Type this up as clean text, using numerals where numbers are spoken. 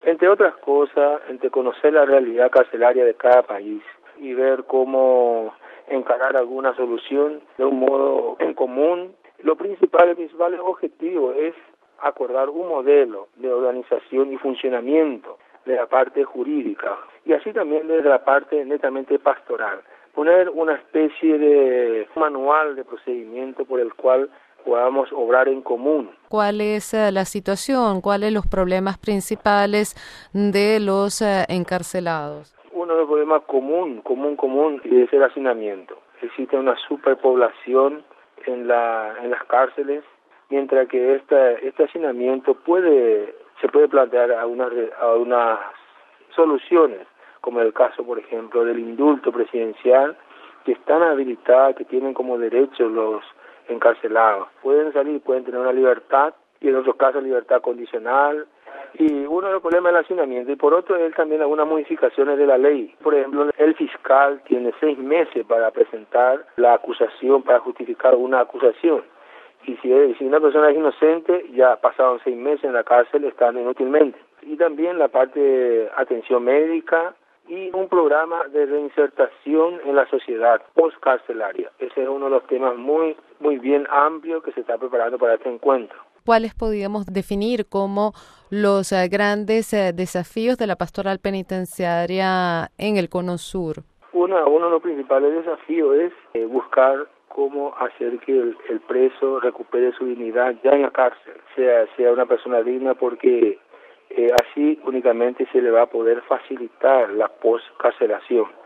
Entre otras cosas, entre conocer la realidad carcelaria de cada país y ver cómo encarar alguna solución de un modo en común. El principal objetivo es acordar un modelo de organización y funcionamiento de la parte jurídica y así también de la parte netamente pastoral. Poner una especie de manual de procedimiento por el cual podamos obrar en común. ¿Cuál es la situación? ¿Cuáles los problemas principales de los encarcelados? Uno de los problemas común, es el hacinamiento. Existe una superpoblación en las cárceles, mientras que este hacinamiento se puede plantear algunas soluciones, como el caso, por ejemplo, del indulto presidencial, que están habilitadas, que tienen como derecho los encarcelados. Pueden salir, pueden tener una libertad, y en otros casos libertad condicional. Y uno de los problemas es el hacinamiento, y por otro es también algunas modificaciones de la ley. Por ejemplo, el fiscal tiene 6 meses para presentar la acusación, para justificar una acusación. Y si una persona es inocente, ya pasaron 6 meses en la cárcel, están inútilmente. Y también la parte de atención médica y un programa de reinsertación en la sociedad postcarcelaria. Ese es uno de los temas muy bien amplios que se está preparando para este encuentro. ¿Cuáles podríamos definir como los grandes desafíos de la pastoral penitenciaria en el Cono Sur? Uno de los principales desafíos es buscar cómo hacer que el preso recupere su dignidad ya en la cárcel, sea una persona digna, porque así únicamente se le va a poder facilitar la postcarcelación.